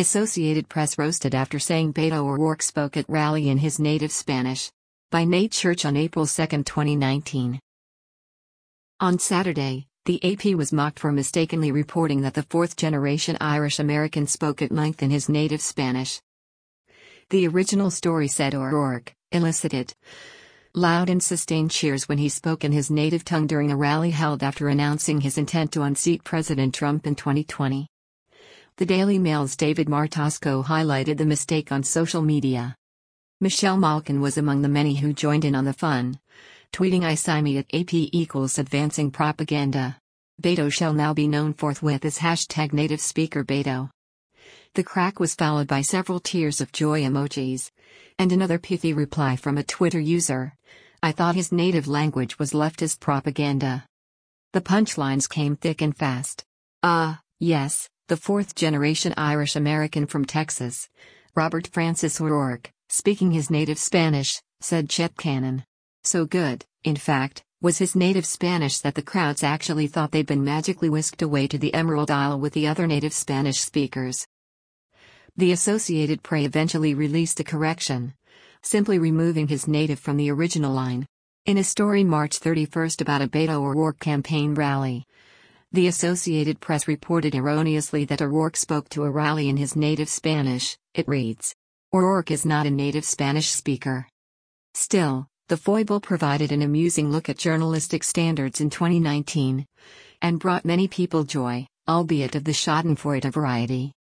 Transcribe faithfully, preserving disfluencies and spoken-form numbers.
Associated Press roasted after saying Beto O'Rourke spoke at rally in his native Spanish. By Nate Church on April second, twenty nineteen. On Saturday, the A P was mocked for mistakenly reporting that the fourth-generation Irish American spoke at length in his native Spanish. The original story said O'Rourke elicited loud and sustained cheers when he spoke in his native tongue during a rally held after announcing his intent to unseat President Trump in twenty twenty. The Daily Mail's David Martosco highlighted the mistake on social media. Michelle Malkin was among the many who joined in on the fun, tweeting I sign me at A P equals advancing propaganda. Beto shall now be known forthwith as hashtag native speaker Beto. The crack was followed by several tears of joy emojis, and another pithy reply from a Twitter user. I thought his native language was leftist propaganda. The punchlines came thick and fast. Ah, uh, yes, the fourth-generation Irish American from Texas, Robert Francis O'Rourke, speaking his native Spanish, said Chet Cannon. So good, in fact, was his native Spanish that the crowds actually thought they'd been magically whisked away to the Emerald Isle with the other native Spanish speakers. The Associated Press eventually released a correction, simply removing his native from the original line. In a story March thirty-first about a Beto O'Rourke campaign rally, the Associated Press reported erroneously that O'Rourke spoke to a rally in his native Spanish. It reads, O'Rourke is not a native Spanish speaker. Still, the foible provided an amusing look at journalistic standards in twenty nineteen, and brought many people joy, albeit of the schadenfreude variety.